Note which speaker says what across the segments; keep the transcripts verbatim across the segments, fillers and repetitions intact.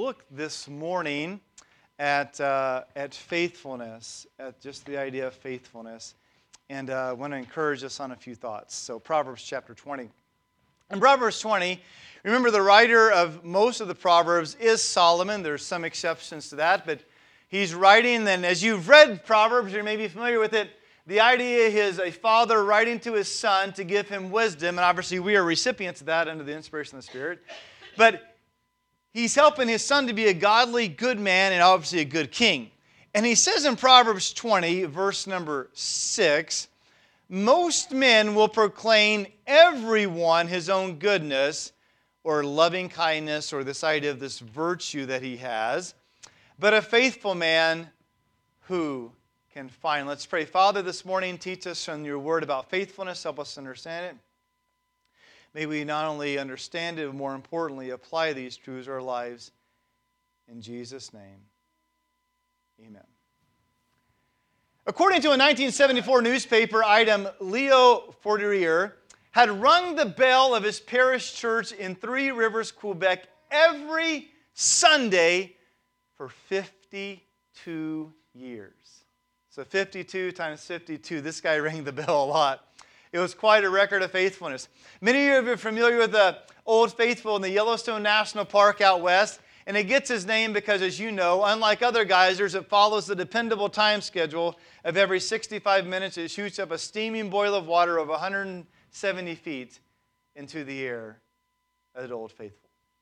Speaker 1: look this morning at uh, at faithfulness, at just the idea of faithfulness. And uh, I want to encourage us on a few thoughts. So Proverbs chapter twenty. In Proverbs twenty, remember the writer of most of the Proverbs is Solomon. There's some exceptions to that, but he's writing, and as you've read Proverbs, you may be familiar with it. The idea is a father writing to his son to give him wisdom, and obviously we are recipients of that under the inspiration of the Spirit. But he's helping his son to be a godly, good man, and obviously a good king. And he says in Proverbs twenty, verse number six, most men will proclaim everyone his own goodness or loving kindness or this idea of this virtue that he has. But a faithful man who can find. Let's pray. Father, this morning, teach us from your word about faithfulness. Help us understand it. May we not only understand it, but more importantly, apply these truths to our lives. In Jesus' name, amen. According to a nineteen seventy-four newspaper item, Leo Fortier had rung the bell of his parish church in Three Rivers, Quebec, every Sunday for fifty-two years. So fifty-two times fifty-two, this guy rang the bell a lot. It was quite a record of faithfulness. Many of you are familiar with the Old Faithful in the Yellowstone National Park out west, and it gets its name because, as you know, unlike other geysers, it follows the dependable time schedule of every sixty-five minutes it shoots up a steaming boil of water of one hundred seventy feet into the air at Old Faithful.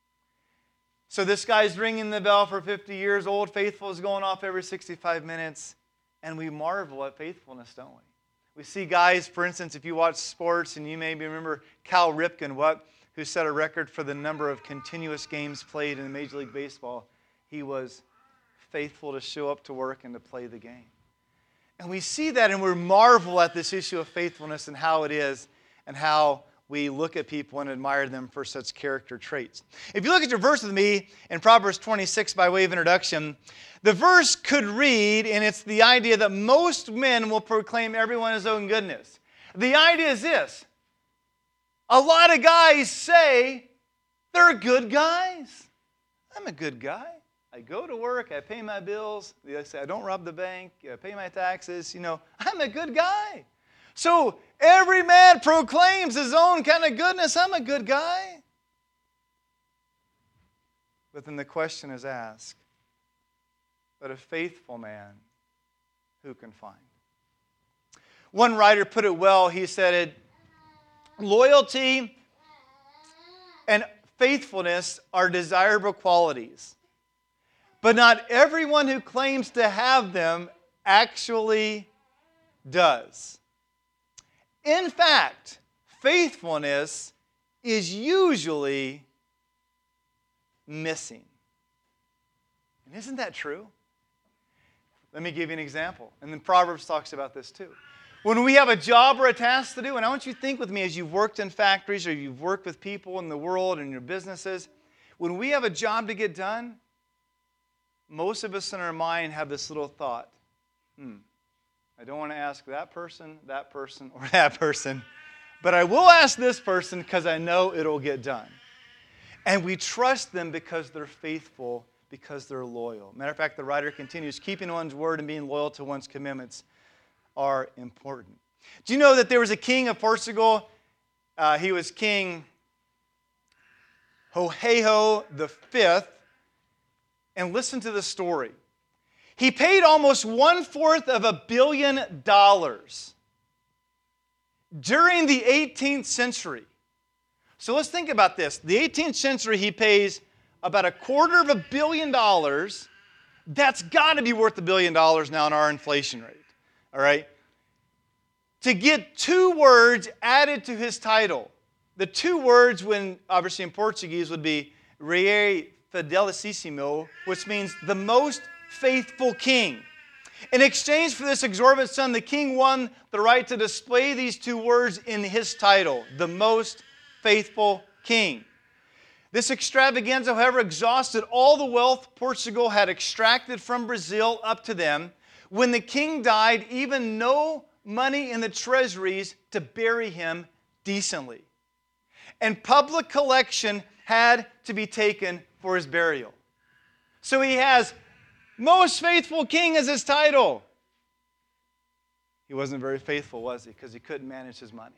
Speaker 1: So this guy's ringing the bell for fifty years. Old Faithful is going off every sixty-five minutes. And we marvel at faithfulness, don't we? We see guys, for instance, if you watch sports, and you maybe remember Cal Ripken, what, who set a record for the number of continuous games played in Major League Baseball. He was faithful to show up to work and to play the game. And we see that, and we marvel at this issue of faithfulness and how it is, and how we look at people and admire them for such character traits. If you look at your verse with me in Proverbs twenty-six by way of introduction, the verse could read, and it's the idea that most men will proclaim everyone his own goodness. The idea is this. A lot of guys say they're good guys. I'm a good guy. I go to work, I pay my bills, I say I don't rob the bank, I pay my taxes, you know, I'm a good guy. So every man proclaims his own kind of goodness. I'm a good guy. But then the question is asked, but a faithful man, who can find? One writer put it well. He said it, loyalty and faithfulness are desirable qualities, but not everyone who claims to have them actually does. In fact, faithfulness is usually missing. And isn't that true? Let me give you an example. And then Proverbs talks about this too. When we have a job or a task to do, and I want you to think with me as you've worked in factories or you've worked with people in the world and your businesses, when we have a job to get done, most of us in our mind have this little thought, hmm, I don't want to ask that person, that person, or that person, but I will ask this person because I know it'll get done. And we trust them because they're faithful, because they're loyal. Matter of fact, the writer continues, keeping one's word and being loyal to one's commitments are important. Do you know that there was a king of Portugal? Uh, he was King Hoheho the Fifth. And listen to the story. He paid almost one-fourth of a billion dollars during the eighteenth century. So let's think about this. The eighteenth century, he pays about a quarter of a billion dollars. That's got to be worth a billion dollars now in our inflation rate. All right? To get two words added to his title. The two words, when obviously in Portuguese, would be Rei Fidelissimo, which means the most faithful king. In exchange for this exorbitant sum, the king won the right to display these two words in his title, the most faithful king. This extravaganza, however, exhausted all the wealth Portugal had extracted from Brazil up to them. When the king died, even no money in the treasuries to bury him decently. And public collection had to be taken for his burial. So he has most faithful king as his title. He wasn't very faithful, was he? Because he couldn't manage his money.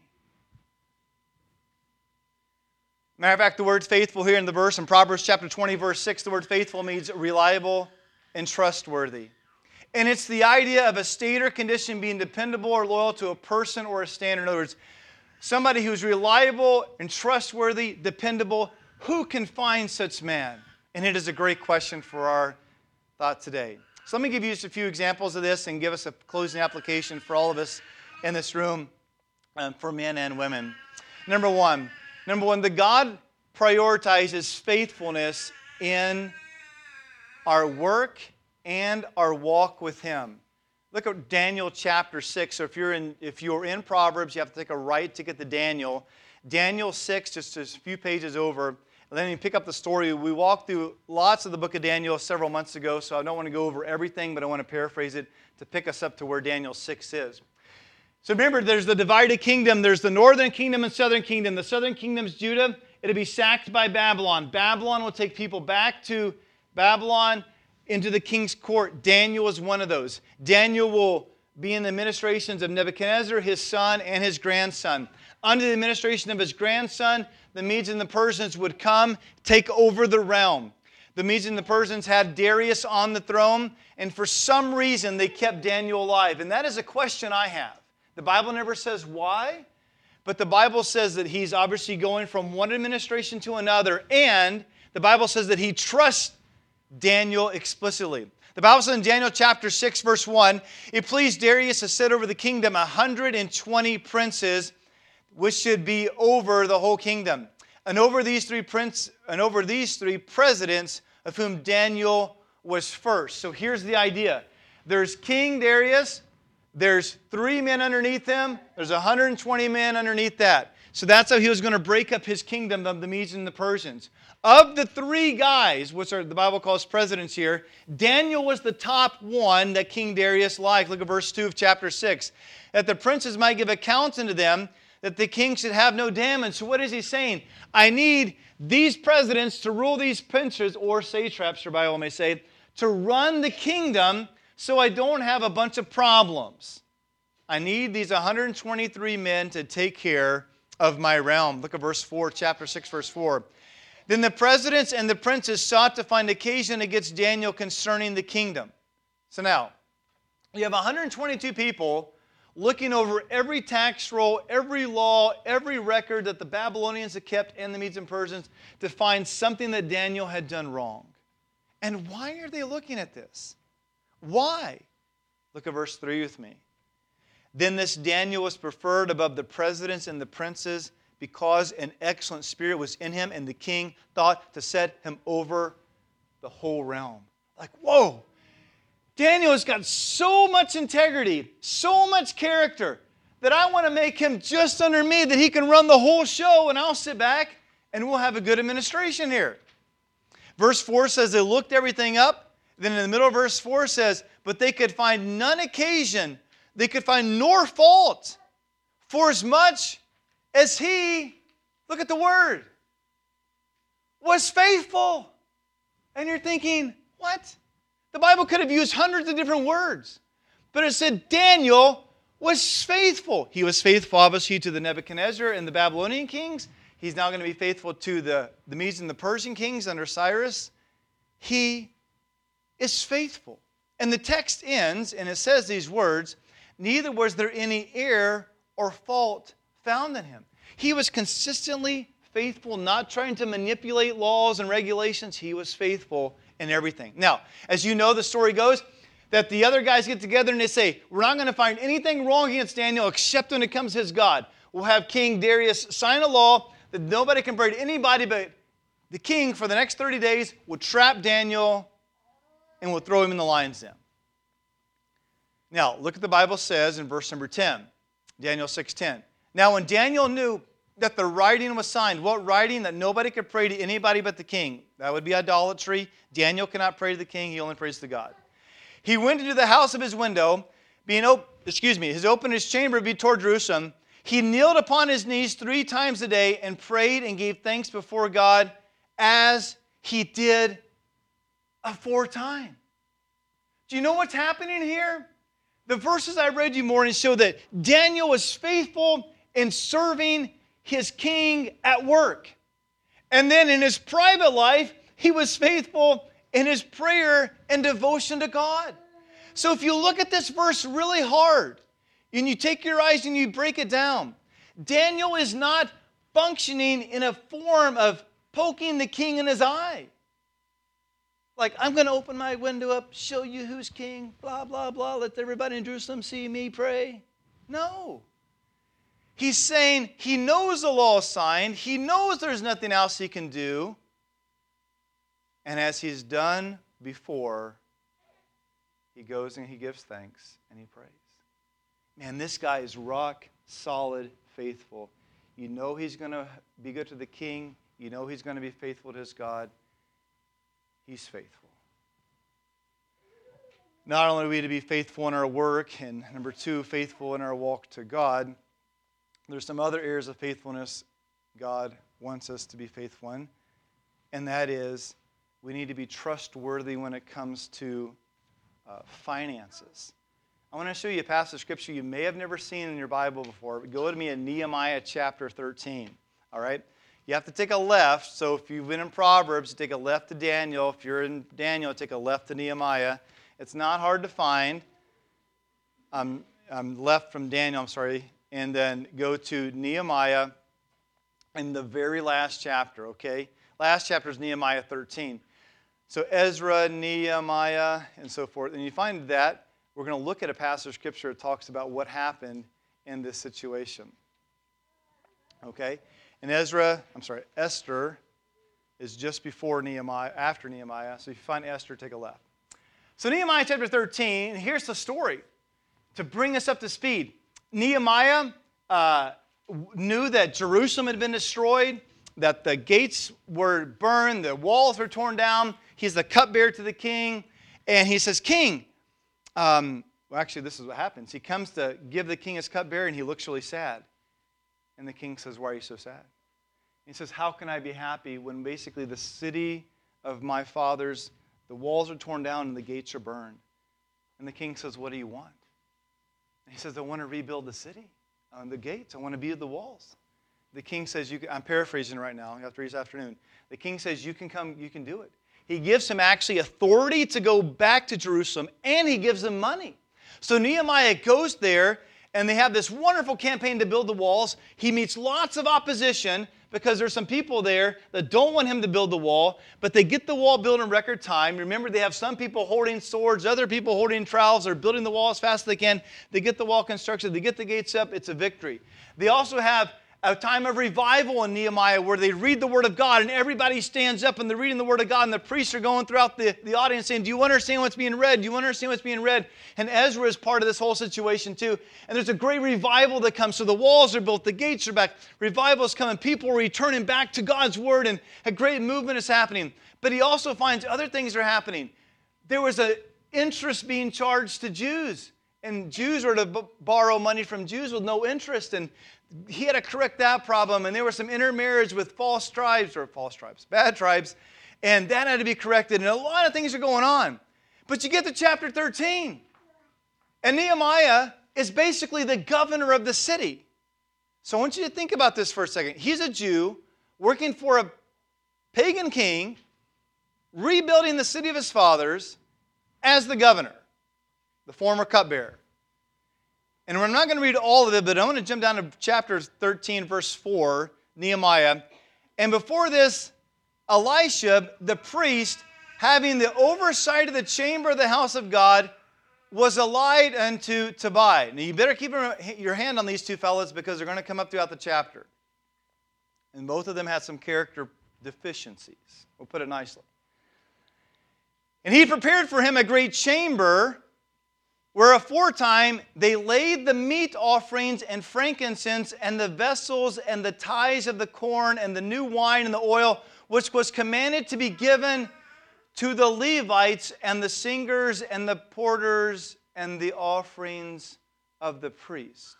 Speaker 1: Matter of fact, the word faithful here in the verse, in Proverbs chapter twenty, verse six, the word faithful means reliable and trustworthy. And it's the idea of a state or condition being dependable or loyal to a person or a standard. In other words, somebody who's reliable and trustworthy, dependable. Who can find such man? And it is a great question for our thought today. So let me give you just a few examples of this and give us a closing application for all of us in this room, um, for men and women. Number one, number one, the God prioritizes faithfulness in our work and our walk with Him. Look at Daniel chapter six. So if you're in if you're in Proverbs, you have to take a right ticket to Daniel. Daniel six, just a few pages over. And then you pick up the story. We walked through lots of the book of Daniel several months ago, so I don't want to go over everything, but I want to paraphrase it to pick us up to where Daniel six is. So remember, there's the divided kingdom. There's the northern kingdom and southern kingdom. The southern kingdom's Judah. It'll be sacked by Babylon. Babylon will take people back to Babylon into the king's court. Daniel is one of those. Daniel will be in the administrations of Nebuchadnezzar, his son, and his grandson. Under the administration of his grandson, the Medes and the Persians would come, take over the realm. The Medes and the Persians had Darius on the throne, and for some reason they kept Daniel alive. And that is a question I have. The Bible never says why, but the Bible says that he's obviously going from one administration to another, and the Bible says that he trusts Daniel explicitly. The Bible says in Daniel chapter six, verse one, it pleased Darius to set over the kingdom one hundred twenty princes, which should be over the whole kingdom. And over these three prince, and over these three presidents, of whom Daniel was first. So here's the idea. There's King Darius, there's three men underneath him, there's one hundred twenty men underneath that. So that's how he was going to break up his kingdom of the Medes and the Persians. Of the three guys, which are the Bible calls presidents here, Daniel was the top one that King Darius liked. Look at verse two of chapter six. That the princes might give accounts unto them, that the king should have no damage. So what is he saying? I need these presidents to rule these princes, or satraps, your Bible may say, to run the kingdom so I don't have a bunch of problems. I need these one hundred twenty-three men to take care of my realm. Look at verse four, chapter six, verse four. Then the presidents and the princes sought to find occasion against Daniel concerning the kingdom. So now, you have one hundred twenty-two people looking over every tax roll, every law, every record that the Babylonians had kept and the Medes and Persians to find something that Daniel had done wrong. And why are they looking at this? Why? Look at verse three with me. Then this Daniel was preferred above the presidents and the princes, because an excellent spirit was in him, and the king thought to set him over the whole realm. Like, whoa! Daniel has got so much integrity, so much character, that I want to make him just under me, that he can run the whole show, and I'll sit back, and we'll have a good administration here. Verse four says they looked everything up. Then in the middle of verse four says, but they could find none occasion, they could find nor fault, for as much as he, look at the word, was faithful. And you're thinking, what? The Bible could have used hundreds of different words. But it said Daniel was faithful. He was faithful, obviously, to the Nebuchadnezzar and the Babylonian kings. He's now going to be faithful to the, the Medes and the Persian kings under Cyrus. He is faithful. And the text ends, and it says these words, neither was there any error or fault found in him. He was consistently faithful, not trying to manipulate laws and regulations. He was faithful in everything. Now, as you know, the story goes that the other guys get together and they say, we're not going to find anything wrong against Daniel except when it comes to his God. We'll have King Darius sign a law that nobody can pray to anybody but the king for the next thirty days, will trap Daniel and will throw him in the lion's den. Now, look at the Bible says in verse number ten, Daniel six ten. Now, when Daniel knew that the writing was signed, what writing? That nobody could pray to anybody but the king. That would be idolatry. Daniel cannot pray to the king. He only prays to God. He went into the house of his window, being op- excuse me, his opened his chamber be toward Jerusalem. He kneeled upon his knees three times a day and prayed and gave thanks before God, as he did aforetime. Do you know what's happening here? The verses I read you morning show that Daniel was faithful in serving his king at work. And then in his private life, he was faithful in his prayer and devotion to God. So if you look at this verse really hard, and you take your eyes and you break it down, Daniel is not functioning in a form of poking the king in his eye. Like, I'm going to open my window up, show you who's king, blah, blah, blah, let everybody in Jerusalem see me pray. No. He's saying he knows the law is signed. He knows there's nothing else he can do. And as he's done before, he goes and he gives thanks and he prays. Man, this guy is rock solid, faithful. You know he's going to be good to the king. You know he's going to be faithful to his God. He's faithful. Not only are we to be faithful in our work, and number two, faithful in our walk to God, there's some other areas of faithfulness God wants us to be faithful in, and that is we need to be trustworthy when it comes to uh, finances. I want to show you a passage of Scripture you may have never seen in your Bible before. Go to me in Nehemiah chapter thirteen, all right? You have to take a left, so if you've been in Proverbs, you take a left to Daniel. If you're in Daniel, take a left to Nehemiah. It's not hard to find. I'm, I'm left from Daniel, I'm sorry, and then go to Nehemiah in the very last chapter, okay? Last chapter is Nehemiah thirteen. So Ezra, Nehemiah, and so forth. And you find that, we're going to look at a passage of Scripture that talks about what happened in this situation. Okay? And Ezra, I'm sorry, Esther is just before Nehemiah, after Nehemiah. So if you find Esther, take a left. So Nehemiah chapter thirteen, here's the story to bring us up to speed. Nehemiah uh, knew that Jerusalem had been destroyed, that the gates were burned, the walls were torn down. He's the cupbearer to the king. And he says, King, um, well, actually, this is what happens. He comes to give the king his cupbearer, and he looks really sad. And the king says, why are you so sad? He says, how can I be happy when basically the city of my fathers, the walls are torn down and the gates are burned? And the king says, what do you want? And he says, I want to rebuild the city, uh, the gates. I want to build the walls. The king says, you can, I'm paraphrasing right now, after this afternoon. The king says, you can come, you can do it. He gives him actually authority to go back to Jerusalem, and he gives him money. So Nehemiah goes there, and they have this wonderful campaign to build the walls. He meets lots of opposition because there's some people there that don't want him to build the wall, but they get the wall built in record time. Remember, they have some people holding swords, other people holding trowels. They're building the wall as fast as they can. They get the wall constructed. They get the gates up. It's a victory. They also have a time of revival in Nehemiah where they read the Word of God and everybody stands up and they're reading the Word of God and the priests are going throughout the, the audience saying, do you understand what's being read? Do you understand what's being read? And Ezra is part of this whole situation too. And there's a great revival that comes. So the walls are built, the gates are back, revival is coming, people are returning back to God's Word, and a great movement is happening. But he also finds other things are happening. There was an interest being charged to Jews, and Jews were to b- borrow money from Jews with no interest, and he had to correct that problem, and there was some intermarriage with false tribes, or false tribes, bad tribes, and that had to be corrected, and a lot of things are going on. But you get to chapter thirteen, and Nehemiah is basically the governor of the city. So I want you to think about this for a second. He's a Jew working for a pagan king, rebuilding the city of his fathers as the governor, the former cupbearer. And we're not going to read all of it, but I want to jump down to chapter thirteen, verse four, Nehemiah. And before this, Elisha, the priest, having the oversight of the chamber of the house of God, was allied unto Tobiah. Now you better keep your hand on these two fellows because they're going to come up throughout the chapter. And both of them had some character deficiencies. We'll put it nicely. And he prepared for him a great chamber, where aforetime they laid the meat offerings and frankincense and the vessels and the tithes of the corn and the new wine and the oil, which was commanded to be given to the Levites and the singers and the porters and the offerings of the priest.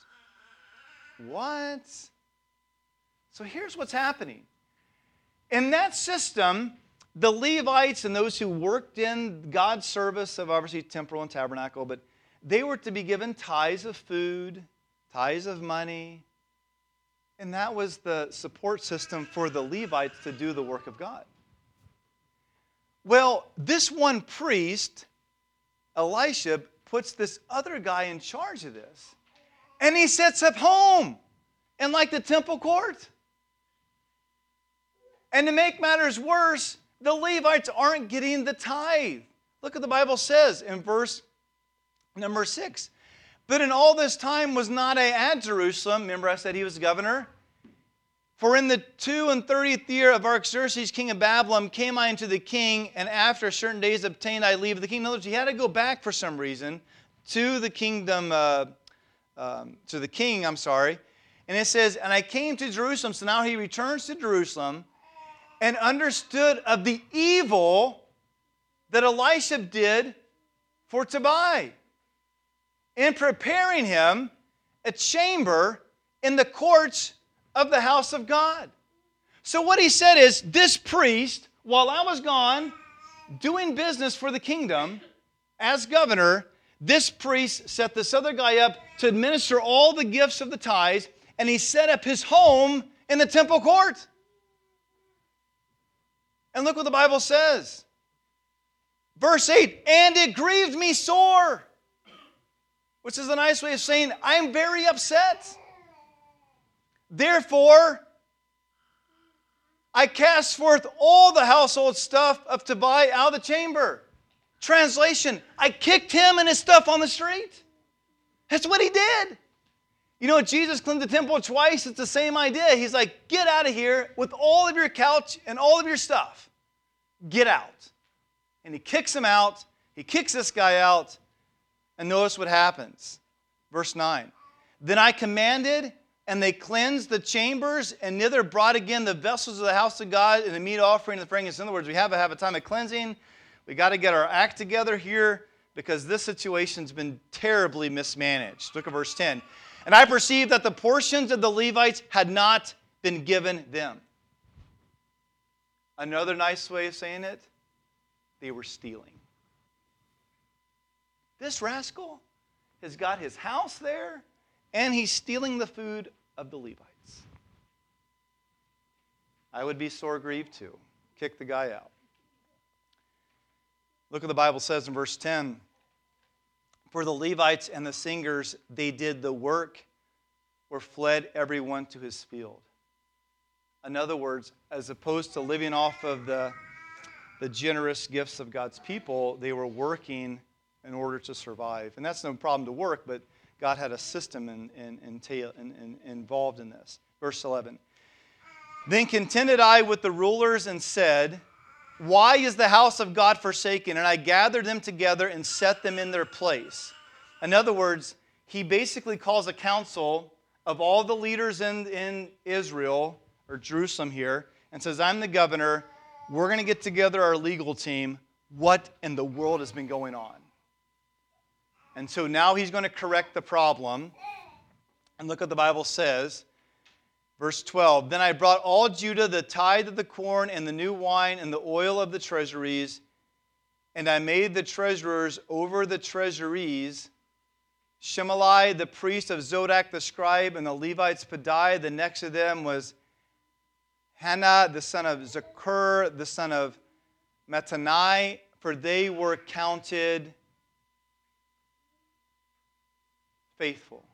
Speaker 1: What? So here's what's happening. In that system, the Levites and those who worked in God's service of obviously temple and tabernacle, but they were to be given tithes of food, tithes of money, and that was the support system for the Levites to do the work of God. Well, this one priest, Elisha, puts this other guy in charge of this. And he sets up home in like the temple court. And to make matters worse, the Levites aren't getting the tithe. Look what the Bible says in verse number six. But in all this time was not I at Jerusalem. Remember I said he was governor? For in the two and thirtieth year of Artaxerxes, king of Babylon, came I unto the king, and after certain days obtained I leave of the king. In other words, he had to go back for some reason to the kingdom, uh, um, to the king, I'm sorry. And it says, and I came to Jerusalem. So now he returns to Jerusalem and understood of the evil that Elisha did for Tobiah in preparing him a chamber in the courts of the house of God. So what he said is, this priest, while I was gone doing business for the kingdom as governor, this priest set this other guy up to administer all the gifts of the tithes, and he set up his home in the temple court. And look what the Bible says. Verse eight, and it grieved me sore, which is a nice way of saying, I'm very upset. Therefore, I cast forth all the household stuff of Tobiah out of the chamber. Translation, I kicked him and his stuff on the street. That's what he did. You know, Jesus cleaned the temple twice. It's the same idea. He's like, get out of here with all of your couch and all of your stuff. Get out. And he kicks him out. He kicks this guy out. And notice what happens. Verse nine. Then I commanded, and they cleansed the chambers, and thither brought again the vessels of the house of God and the meat offering and the frankincense. In other words, we have to have a time of cleansing. We got to get our act together here because this situation's been terribly mismanaged. Look at verse ten. And I perceived that the portions of the Levites had not been given them. Another nice way of saying it, they were stealing. This rascal has got his house there, and he's stealing the food of the Levites. I would be sore grieved too. Kick the guy out. Look what the Bible says in verse ten. For the Levites and the singers, they did the work, or fled everyone to his field. In other words, as opposed to living off of the, the generous gifts of God's people, they were working in order to survive. And that's no problem to work, but God had a system in, in, entail, in, in, involved in this. Verse eleven. Then contended I with the rulers and said, why is the house of God forsaken? And I gathered them together and set them in their place. In other words, he basically calls a council of all the leaders in, in Israel, or Jerusalem here, and says, I'm the governor. We're going to get together our legal team. What in the world has been going on? And so now he's going to correct the problem. And look what the Bible says. Verse twelve, then I brought all Judah the tithe of the corn and the new wine and the oil of the treasuries, and I made the treasurers over the treasuries Shemalai, the priest of Zodak the scribe, and the Levites Pedaiah. The next of them was Hannah, the son of Zakur, the son of Mattanai, for they were counted faithful.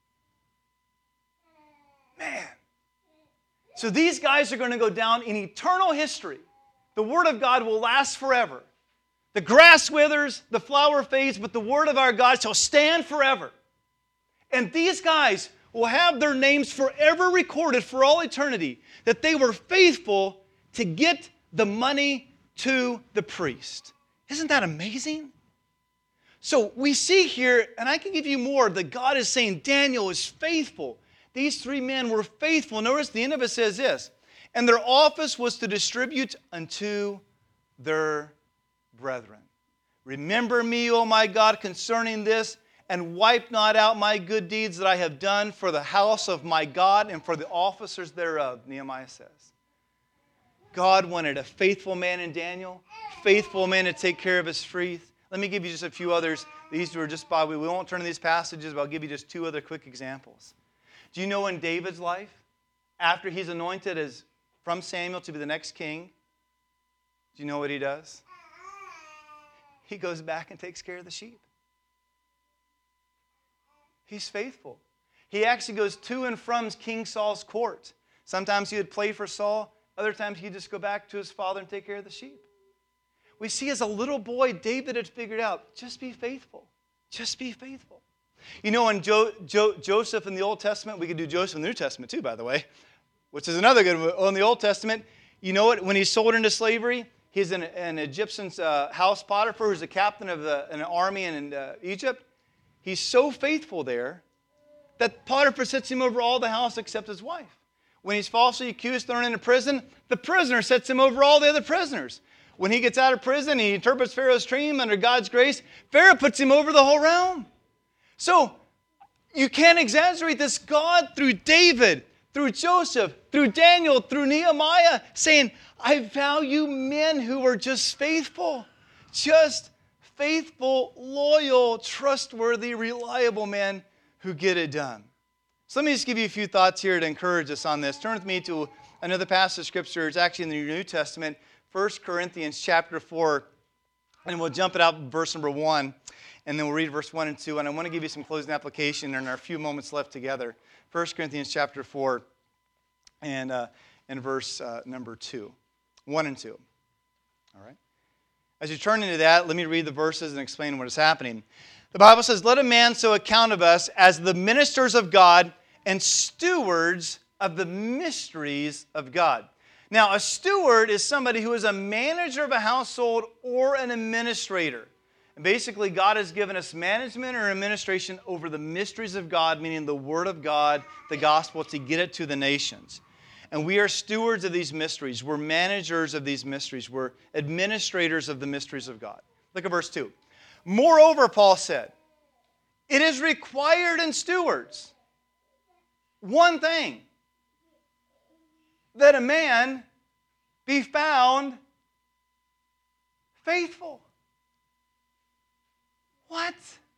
Speaker 1: Man. So these guys are going to go down in eternal history. The Word of God will last forever. The grass withers, the flower fades, but the Word of our God shall stand forever. And these guys will have their names forever recorded for all eternity, that they were faithful to get the money to the priest. Isn't that amazing? So we see here, and I can give you more, that God is saying Daniel is faithful. These three men were faithful. Notice the end of it says this, and their office was to distribute unto their brethren. Remember me, O my God, concerning this, and wipe not out my good deeds that I have done for the house of my God and for the officers thereof, Nehemiah says. God wanted a faithful man in Daniel, faithful man to take care of his sheep. Let me give you just a few others. These were just by, we won't turn to these passages, but I'll give you just two other quick examples. Do you know in David's life, after he's anointed as from Samuel to be the next king, do you know what he does? He goes back and takes care of the sheep. He's faithful. He actually goes to and from King Saul's court. Sometimes he would play for Saul. Other times he'd just go back to his father and take care of the sheep. We see as a little boy, David had figured out, just be faithful. Just be faithful. You know, in jo- jo- Joseph in the Old Testament, we could do Joseph in the New Testament too, by the way, which is another good one. Oh, in the Old Testament, you know what? When he's sold into slavery, he's an, an Egyptian's uh, house Potiphar, who's a captain of the, an army in uh, Egypt. He's so faithful there that Potiphar sets him over all the house except his wife. When he's falsely accused, thrown into prison, the prisoner sets him over all the other prisoners. When he gets out of prison, he interprets Pharaoh's dream under God's grace. Pharaoh puts him over the whole realm. So you can't exaggerate this. God, through David, through Joseph, through Daniel, through Nehemiah, saying, I value men who are just faithful. Just faithful, loyal, trustworthy, reliable men who get it done. So let me just give you a few thoughts here to encourage us on this. Turn with me to another passage of Scripture. It's actually in the New Testament, First Corinthians chapter four. And we'll jump it out verse number one. And then we'll read verse one and two. And I want to give you some closing application in our few moments left together. First Corinthians chapter four and, uh, and verse uh, number two. one and two. All right? As you turn into that, let me read the verses and explain what is happening. The Bible says, let a man so account of us as the ministers of God and stewards of the mysteries of God. Now, a steward is somebody who is a manager of a household or an administrator. And basically, God has given us management or administration over the mysteries of God, meaning the Word of God, the gospel, to get it to the nations. And we are stewards of these mysteries. We're managers of these mysteries. We're administrators of the mysteries of God. Look at verse two. Moreover, Paul said, it is required in stewards one thing, that a man be found faithful. What?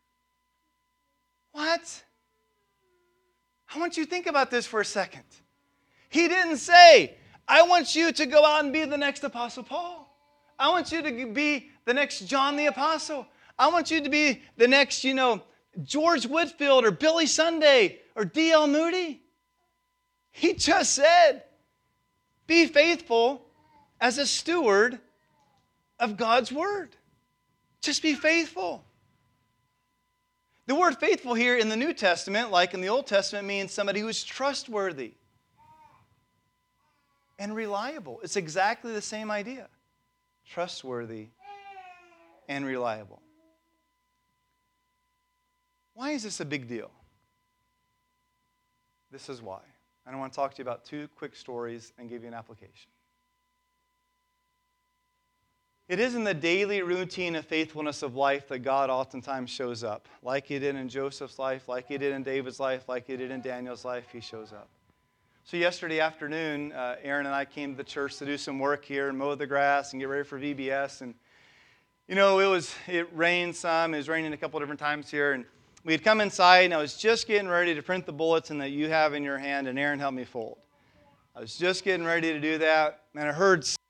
Speaker 1: What? I want you to think about this for a second. He didn't say, I want you to go out and be the next Apostle Paul. I want you to be the next John the Apostle. I want you to be the next, you know, George Whitfield or Billy Sunday or D L Moody. He just said, be faithful as a steward of God's Word. Just be faithful. The word faithful here in the New Testament, like in the Old Testament, means somebody who is trustworthy and reliable. It's exactly the same idea. Trustworthy and reliable. Why is this a big deal? This is why. And I want to talk to you about two quick stories and give you an application. It is in the daily routine and faithfulness of life that God oftentimes shows up. Like He did in Joseph's life, like He did in David's life, like He did in Daniel's life, He shows up. So yesterday afternoon, uh, Aaron and I came to the church to do some work here and mow the grass and get ready for V B S. And, you know, it was it rained some. It was raining a couple different times here. And we had come inside, and I was just getting ready to print the bulletin that you have in your hand, and Aaron helped me fold. I was just getting ready to do that, and I heard